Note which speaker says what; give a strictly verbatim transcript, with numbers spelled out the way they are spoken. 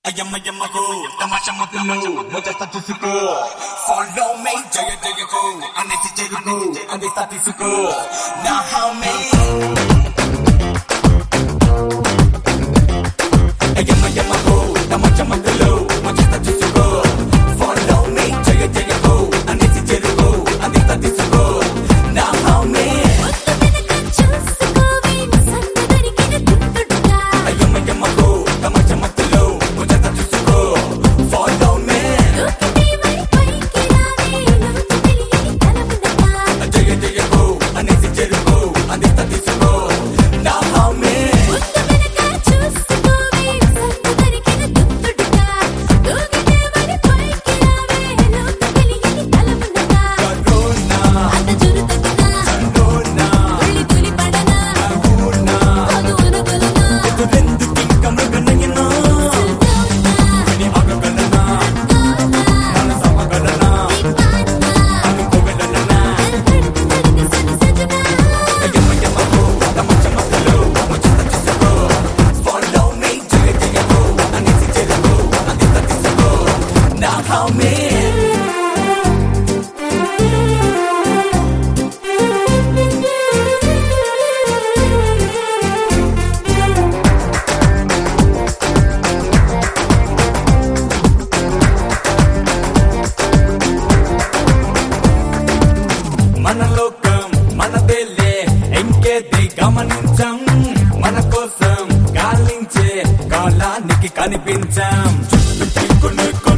Speaker 1: అయ్యమ్మయ్యమ్మకు తమాషా మొదలు మొదట చూసుకో ఫాలో మే జయ జయకు అనేసి చెరుకు అందిస్తా తీసుకో నా హామీ అయ్యమ్మయ్యమ్మకు తమాషా మొదలు మొదట చూసుకో ఫాలో మే జయ జయకు అనేసి చెరుకు అందిస్తా తీసుకో నా హామీ అయ్యమ్మయ్యమ్మకు తమాషా మొదలు మొదట చూసుకో ఫాలో మే జయ జయకు అనేసి చెరుకు అందిస్తా తీసుకో నా హామీ మన లోకం మనదేలే ఇంకేది గమనించాం మన కోసం గాలించే కాలానికి కనిపించాం చుట్టూ